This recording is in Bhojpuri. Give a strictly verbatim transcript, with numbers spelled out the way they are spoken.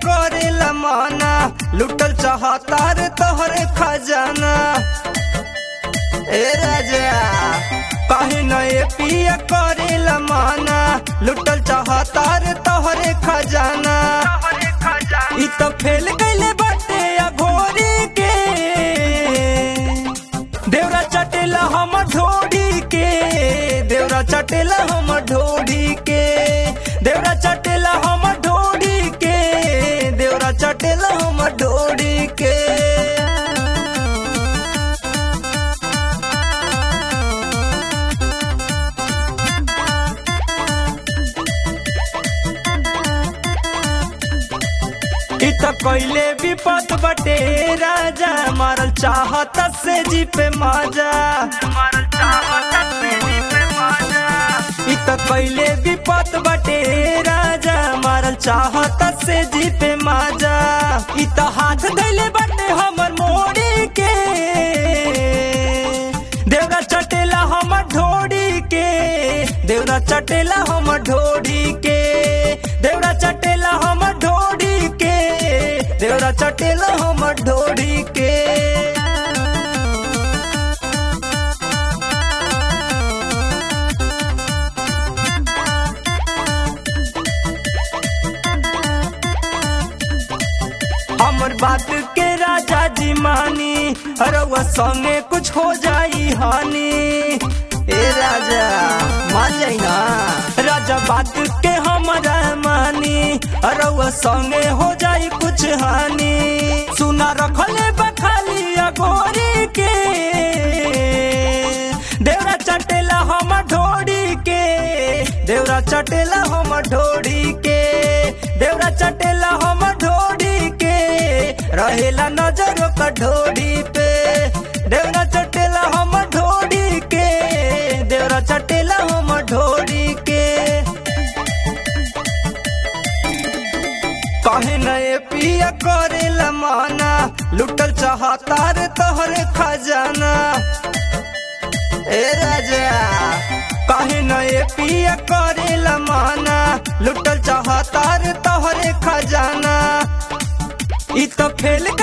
करेला माना, लुटल चाहता रे तोहरे खजाना। ए राजा काहे न ये पिया करेला माना, लुटल चाहता रे तोहरे खजाना। इ तो फेल गइले बाटे अघोरी के, देवरा चटेला हम ढोड़ी के, देवरा चटेला हम ढोड़ी के, देवरा चटेला हम ढोड़ी के, देवरा चटेला हम ढोड़ी के। इत कइले विपत बटे राजा, मारल चाहत से जी पे माजा, मारल चाहत से जी पे माजा। इत कइले विपत बटे राजा, मारल चाहत से जी पे माजा। इत हाथ धइले बटे हमर मोड़ी के, देवरा चटेला हमर ढोड़ी के, देवरा चटेला हमर ढोड़ी के, देवरा चटेला हमर ढोड़ी के, देवरा चटेला हमर ढोड़ी के। हमर बात के राजा जी मानी, रउआ संगे कुछ हो जाई हानि। ए राजा मान जाई ना, राजा बात के हमारा मानी, रउआ संगे हो जाई कुछ हानि। सुना रखले बखाली अगोरी के, देवरा चटेला हम ढोड़ी के, देवरा चटेला हम ढोड़ी के, देवरा चटेला हम ढोड़ी के, रहेला नजर का ढोड़ी पे, देवरा चटेला हम ढोड़ी के, देवरा चटेला हम ढोड़ी के। काहे न ये पिया करेला माना, लुटल चाहता रे तोहरे खजाना। ए राजा काहे न ये पिया करेला माना, लुटल चाहता रे तोहरे खजाना। इ तो फेल